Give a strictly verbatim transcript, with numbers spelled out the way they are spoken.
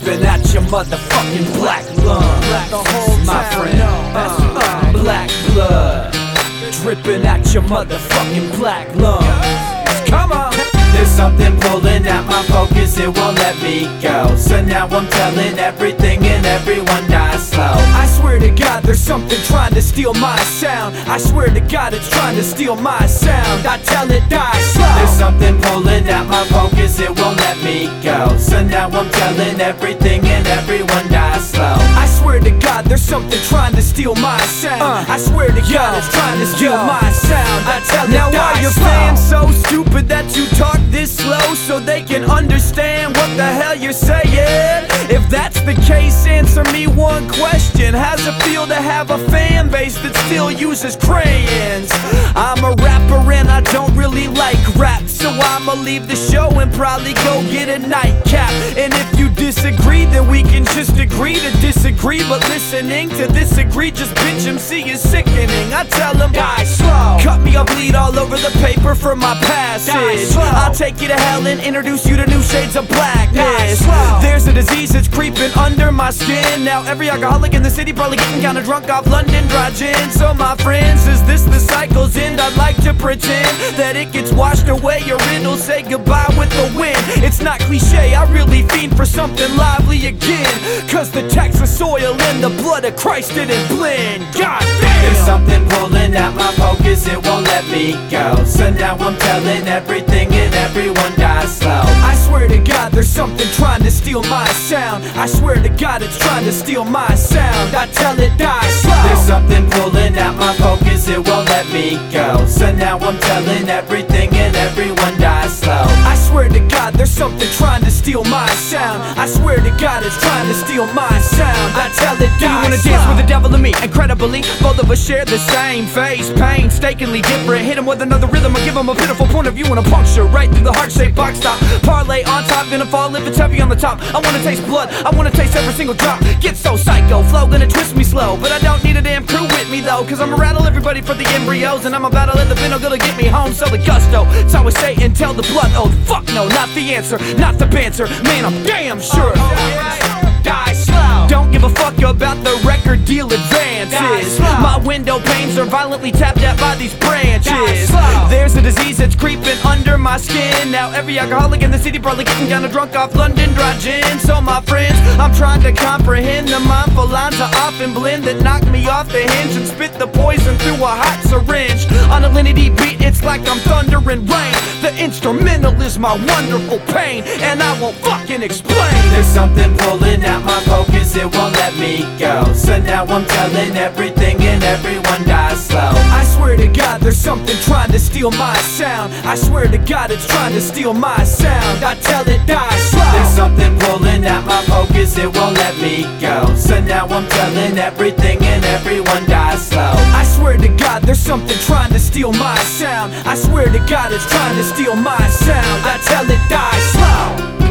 dripping at your motherfucking black lungs. The whole My town friend, knows. uh, black blood dripping at your motherfucking black lungs. Come on. There's something pulling at my focus, it won't let me go. So now I'm telling everything and everyone die slow. I swear to God there's something trying to steal my sound. I swear to God it's trying to steal my sound. I tell it die slow. There's something pulling at my focus, it won't let me go. So now I'm telling everything and everyone die slow. I swear to God there's something trying to steal my sound. uh, I swear to God it's trying to steal yo. my sound. I tell Now it die are your slow. fans so stupid that you talk this slow so they can understand what the hell you're saying? If that's the case, answer me one question. How's it feel to have a fan base that still uses crayons? I'm a rapper and I don't really like rap, so I'ma leave the show and probably go get a nightcap. And if you disagree, then we can just agree to disagree. But listening to this egregious bitch M C is sickening. I tell them, Die slow. cut me, I'll bleed all over the paper for my passage. Die slow. I'll take you to hell and introduce you to new shades of Die blackness. slow. There's a disease that's creeping under my skin. Now every alcoholic in the city probably getting kinda drunk off London dry gin. So my friends, is this the cycle's end? I'd like to pretend that it gets washed away or it'll say goodbye with the wind. It's not cliche, I really fiend for something lively again. Cause the Texas soil and the blood of Christ didn't blend. God There's damn! something pulling at my focus, it won't let me go. So now I'm telling everything and everyone die slow. I swear to God there's something trying to steal my sound. I swear to God it's trying to steal my sound. I tell it die slow. There's something pulling at my focus, it won't let me go. So now I'm telling everything and everyone die slow. I swear to God there's something trying to steal my sound. I swear to God it's trying to steal my sound. I tell it die. Do you wanna slow. dance with the devil and me? Incredibly, both of us share the same face, painstakingly different. Hit him with another rhythm or give him a pitiful point of view and a puncture right through the heart-shaped box top. Parlay on top, gonna fall if it's heavy on the top. I wanna taste blood, I wanna taste every single drop. Get so psycho, flow gonna twist me slow. But I don't need a damn crew with me though, cause I'ma rattle everybody for the embryos. And I'm about to let the vinyl gonna get me home, so the gusto. It's always say and tell the blood oath. Fuck no, not the answer, not the banter. Man, I'm damn sure. Die slow. Don't give a fuck about the record deal Die advances. slow. My window panes are violently tapped at by these Die branches. slow. There's a disease that's creeping under my skin. Now every alcoholic in the city probably getting kinda drunk off London dry gin. So my friends, I'm trying to comprehend the mindful lines I often blend that knock me off the hinge and spit the poison through a hot syringe. On a Linity beat, it's like I'm thunder and rain. The instrumental is my wonderful pain, and I won't fucking explain. There's something pulling at my focus, it won't let me go. So now I'm telling everything and everyone die slow. I swear to God there's something trying to steal my sound. I swear to God it's trying to steal my sound. I tell it die slow. There's something pulling at my focus, it won't let me go. So now I'm telling everything and everyone die slow. I swear to God there's something trying to steal my sound. I swear to God it's trying to steal my sound. I tell it die slow.